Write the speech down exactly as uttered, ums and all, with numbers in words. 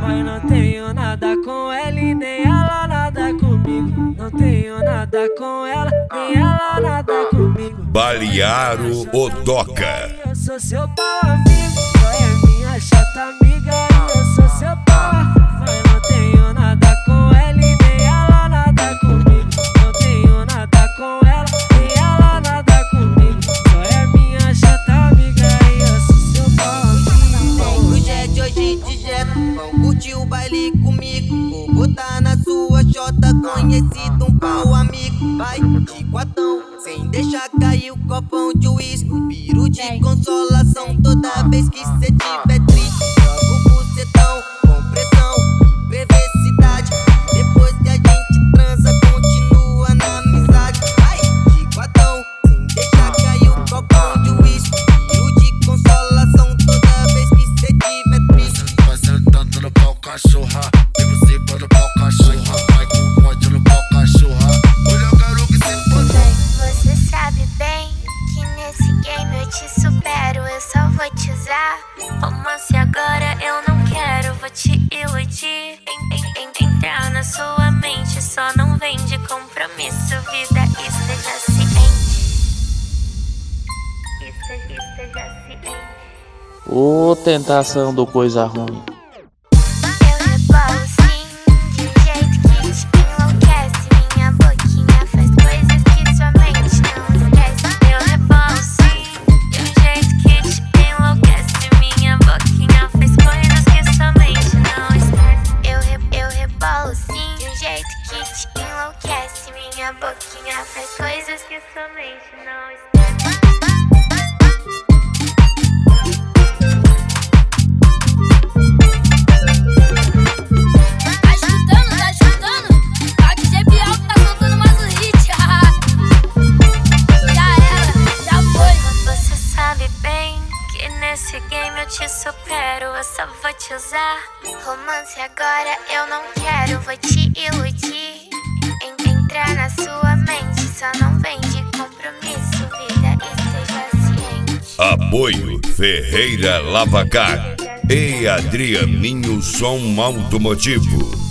Mas não tenho nada com ela e nem ela nada comigo. Não tenho nada com ela, nem ela nada comigo. Balearo Odoca. Eu sou seu pau amigo, só é minha chata amiga. Eu sou seu pau, mas não tenho nada com ela e nem ela nada comigo. Não tenho nada com ela, nem ela nada comigo. Só é minha chata amiga e eu sou seu pau amigo. Vão pro jet hoje de jet, vão curtir o baile comigo. Vou botar na sua jota, conhecido um pau amigo. Vai de quatão, sem deixar cair o copão de uísque. Piro de consolação toda vez que cê tiver triste. Joga o bucetão com pressão e perversidade. Depois que a gente transa, continua na amizade. Vai de quatão, sem deixar cair o copão de uísque. Piro de consolação toda vez que cê tiver triste. Vai sentando no pau, cachorra. Vem você para no pau, cachorra. Vai com ódio no pau, cachorra. Olha o garoto que se foda. Você sabe bem que nesse game eu te supero. Eu só vou te usar. Romance agora eu não quero, vou te iludir. En- en- en- Entrar na sua mente, só não vem de compromisso. Vida, esteja ciente. Esteja, esteja ciente. Ô, tentação do coisa ruim. Eu rebolo sim, de um jeito que te enlouquece. Minha boquinha faz coisas que sua mente não esquece. Eu rebolo sim, de um jeito que te enlouquece. Minha boquinha faz coisas que sua mente não esquece. Eu, re eu rebolo sim, de um jeito que te enlouquece. Minha boquinha faz coisas que sua mente não esquece. Nesse game eu te supero, eu só vou te usar. Romance agora eu não quero, vou te iludir. En Entrar na sua mente, só não vem de compromisso. Vida, esteja ciente. Apoio Ferreira Lavacar e Adrianinho Som Automotivo.